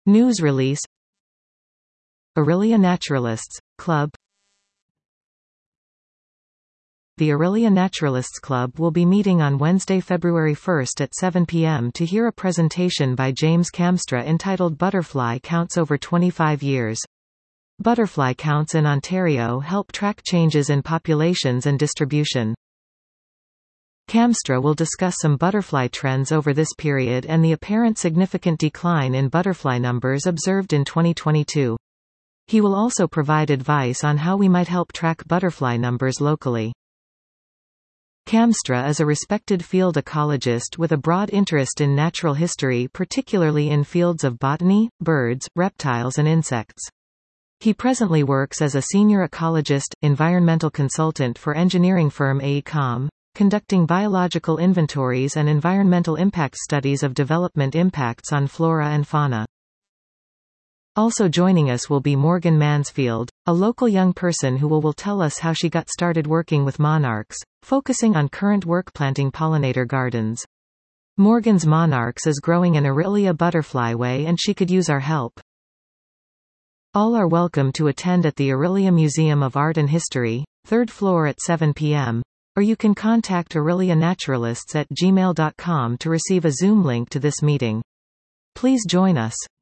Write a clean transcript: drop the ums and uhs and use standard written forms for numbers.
News release. Aurelia Naturalists Club. The Aurelia Naturalists Club will be meeting on Wednesday, February 1 at 7 p.m. to hear a presentation by James Kamstra entitled Butterfly Counts Over 25 Years. Butterfly counts in Ontario help track changes in populations and distribution. Kamstra will discuss some butterfly trends over this period and the apparent significant decline in butterfly numbers observed in 2022. He will also provide advice on how we might help track butterfly numbers locally. Kamstra is a respected field ecologist with a broad interest in natural history, particularly in fields of botany, birds, reptiles and insects. He presently works as a senior ecologist, environmental consultant for engineering firm AECOM, conducting biological inventories and environmental impact studies of development impacts on flora and fauna. Also joining us will be Morgan Mansfield, a local young person who will tell us how she got started working with monarchs, focusing on current work planting pollinator gardens. Morgan's monarchs is growing an Aurelia butterfly way and she could use our help. All are welcome to attend at the Aurelia Museum of Art and History, 3rd floor at 7 p.m., or you can contact Aurelia Naturalists at gmail.com to receive a Zoom link to this meeting. Please join us.